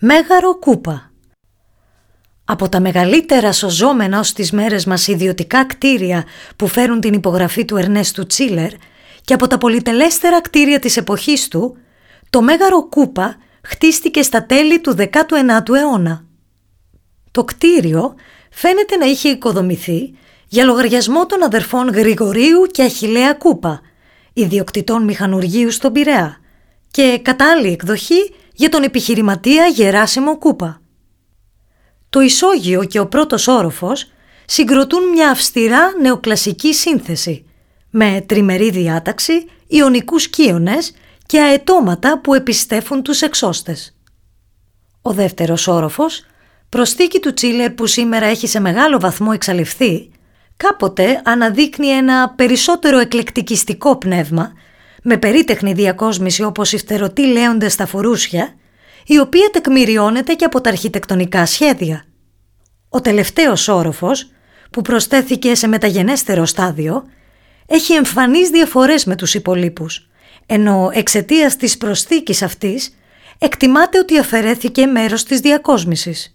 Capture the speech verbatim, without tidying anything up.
Μέγαρο Κούπα. Από τα μεγαλύτερα σωζόμενα ως τις μέρες μας ιδιωτικά κτίρια που φέρουν την υπογραφή του Ερνέστου Τσίλερ και από τα πολυτελέστερα κτίρια της εποχής του, το Μέγαρο Κούπα χτίστηκε στα τέλη του δέκατου ενάτου αιώνα. Το κτίριο φαίνεται να είχε οικοδομηθεί για λογαριασμό των αδερφών Γρηγορίου και Αχιλλέα Κούπα, ιδιοκτητών μηχανουργείου στον Πειραιά, και κατά άλλη εκδοχή για τον επιχειρηματία Γεράσιμο Κούπα. Το ισόγειο και ο πρώτος όροφος συγκροτούν μια αυστηρά νεοκλασική σύνθεση, με τριμερή διάταξη, ιωνικούς κύονες και αετώματα που επιστέφουν τους εξώστες. Ο δεύτερος όροφος, προσθήκη του Τσίλερ που σήμερα έχει σε μεγάλο βαθμό εξαλειφθεί, κάποτε αναδείκνει ένα περισσότερο εκλεκτικιστικό πνεύμα, με περίτεχνη διακόσμηση όπως οι φτερωτοί λέοντες στα φουρούσια, η οποία τεκμηριώνεται και από τα αρχιτεκτονικά σχέδια. Ο τελευταίος όροφος, που προσθέθηκε σε μεταγενέστερο στάδιο, έχει εμφανείς διαφορές με τους υπολείπους, ενώ εξαιτίας της προσθήκης αυτής εκτιμάται ότι αφαιρέθηκε μέρος της διακόσμησης.